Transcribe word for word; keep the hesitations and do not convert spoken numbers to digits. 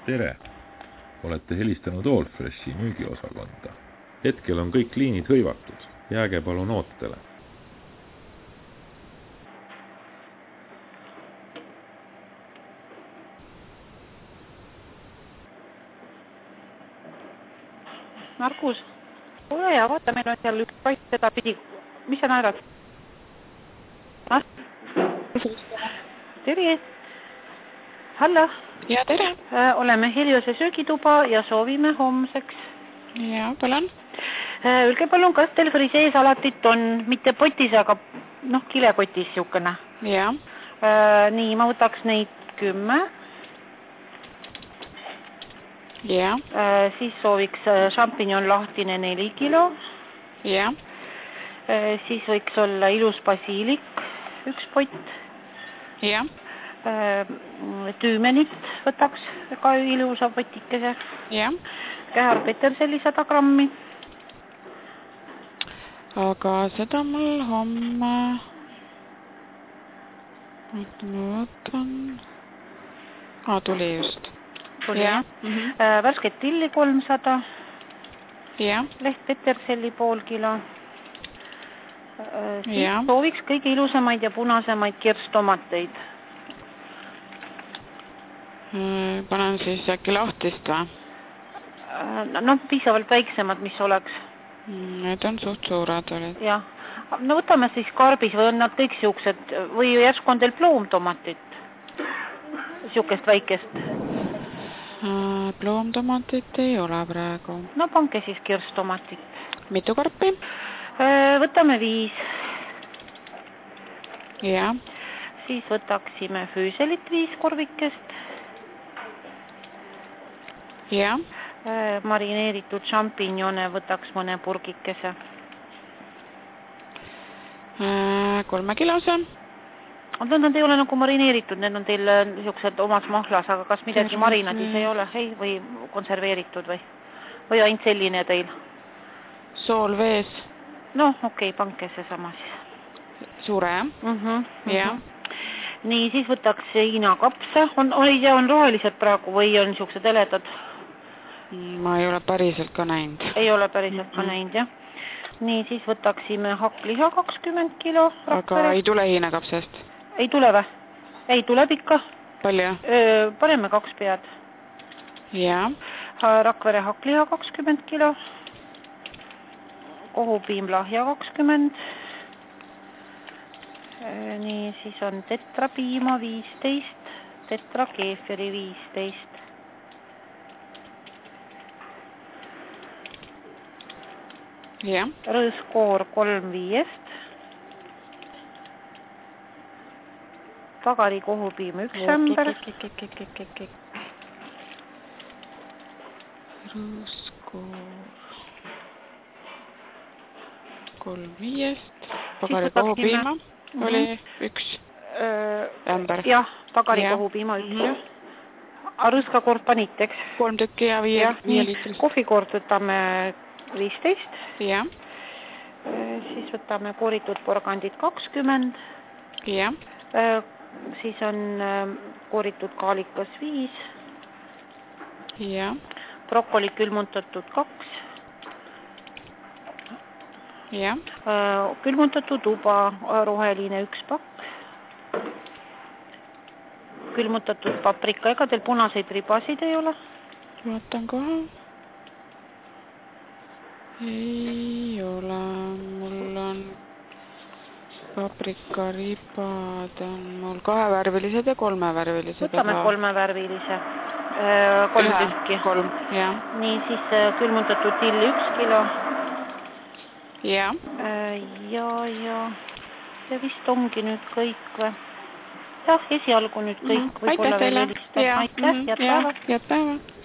Tere! Olete helistanud Allfreshi müügiosakonda. Hetkel on kõik liinid hõivatud. Jääge palun ootele. Markus, ole ja vaata, meil on seal üks paik seda pidi. Mis sa naerad? Ah? Tere! Hallo! Ja, tere! Äh, oleme Heliose söögituba ja soovime homseks. Ja, palun. Äh, ülge palun, kas teil frisee salatit on, mitte potis, aga noh, kilekotis siukene? Ja. Äh, nii, ma võtaks neid kümme. Ja. Äh, siis sooviks šampinjon lahtine neli kilo. Ja. Äh, siis võiks olla ilus basiilik, üks pott. Ja. Tüümenit võtaks ka ilusa potikese. Ja. Kähar peterselli sada grammi. Aga seda mul homme... Oota, ma võtan... Aa, tuli just. Tuli, ja. jah? Mm -hmm. Värsket tilli kolmsada. Ja. Leht peterselli pool kilo. Siis ja. sooviks kõige ilusamaid ja punasemaid kirstomateid. Panen siis äkki lahtist või? No piisavalt väiksemad, mis oleks. Need on suht suured olid. Jah. No võtame siis karbis või on nad kõik siuksed või järsku on teil ploomtomatit? Siukest väikest? Ploomtomatit ei ole praegu. No panke siis kirstomatit. Mitu karpi? Võtame viis. Ja. Siis võtaksime füüselit viis korvikest. Ja. Marineeritud šampinjone võtaks mõne purgikese. Kolme kilose. Need ei ole nagu marineeritud, need on teil niisugused omas mahlas, aga kas midagi marinadis ei ole ei, või konserveeritud või, või ainult selline teil? Sool vees. No okei, okay, panke see sama siis. Suure, jah? Mm -hmm, ja. Mm -hmm. Nii, siis võtaks Hiina kapsa. On, oli ja on rohelised praegu või on niisugused heledad? Ma ei ole päriselt ka näinud. Ei ole päriselt ka mm -hmm. näinud, jah. Nii, siis võtaksime hakkliha kakskümmend kilo. Aga Rakvere. Ei tule Hiina kapsast? Ei tule või? Ei, tuleb ikka. Palju? Öö, paneme kaks pead. Ja. Rakvere hakkliha kakskümmend kilo. Kohupiim lahja kakskümmend. Nii, siis on tetrapiima viisteist. Tetra keefiri viisteist. Ja. Rõõskoor kolm viiest. Tagari kohupiim üks ämber. Rõõskoor kolm viiest. Tagari kohupiima oli üks ämber. Jah, tagari kohupiima üks. Rõõskakord panite, eks? Kolm tükki ja viie liitrist. Kohvikord võtame viisteist. Ja. Siis võtame kooritud porgandid kakskümmend. Ja. Siis on kooritud kaalikas viis. Ja. Brokoli külmutatud kaks. Ja. Külmutatud uba roheline üks pakk. Külmutatud paprika. Ega teil punaseid ribasid ei ole? Vaatan kohe. Ei ole. Mul on paprikaribad on mul kahevärvilised ja kolmevärvilised. Võtame aga... kolmevärvilise. Kolm Ühe, tükki. Kolm, jah. Nii, siis külmutatud tilli üks kilo. Ja. Ja, ja. Ja vist ongi nüüd kõik või? Jah, esialgu nüüd kõik. Aitäh teile. Aitäh, head päeva. Head päeva.